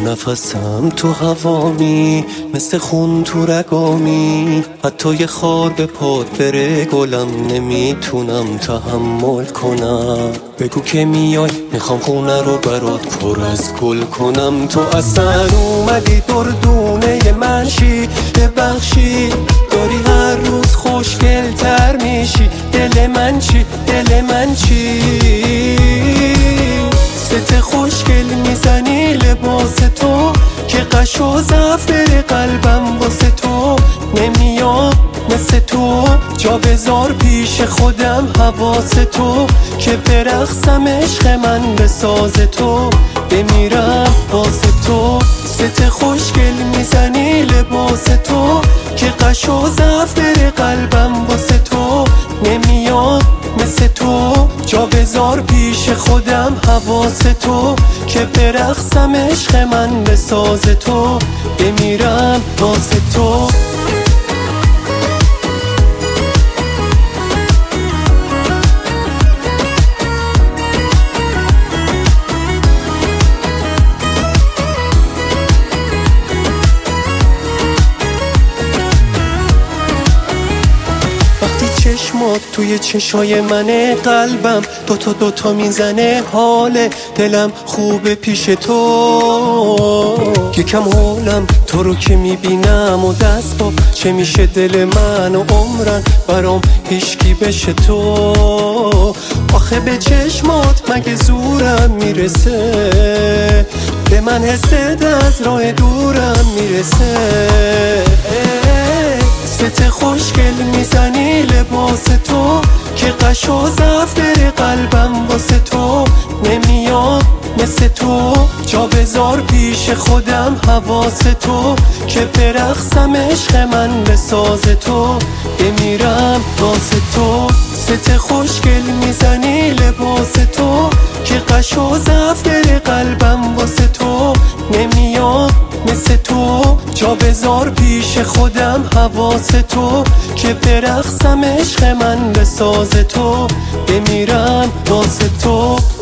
نفسم تو هوامی، مثل خون تو رگامی. حتی یه خار به پات بره گلم نمیتونم تحمل کنم. بگو که میای میخوام خونه رو برات پر از گل کنم. تو اصلا اومدی دردونه من شی، ببخشی داری هر روز خوشگل‌تر میشی. دل من چی، دل من چی؟ ست خوشگل میزنی لباس تو، که قش و ضعف بره قلبم واسه تو. نمیام مثل تو جا بذار پیش خودم حواس تو، که برقصم عشق من به ساز تو، بمیرم واسه تو. ست خوشگل میزنی لباس تو، که قش و ضعف بره قلبم واسه تو. نمیام مثل تو جا بذار پیش خودم حواس تو، که برقصم عشق من به ساز تو، بمیرم واسه تو. چشمات توی چشای منه، قلبم دوتا میزنه، حال دلم خوبه پیش تو. یکم حولم تو رو که میبینم و دست با چه میشه دل من و عمرن برام هیچکی بشه تو. آخه به چشمات مگه زورم میرسه، به من حست از راه دورم میرسه. ست خوشگل میزنی لباس تو، که قش و ضعف بره قلبم واسه تو. نمیام مثل تو جا بذار پیش خودم حواس تو، که برقصم عشق من به ساز تو، بمیرم واسه تو. ست خوشگل میزنی لباس تو، که قش و ضعف بره قلبم واسه تو. نمیام مثل تو جا بذار پیش خودم حواس تو، که برقصم عشق من به ساز تو، بمیرم واسه تو.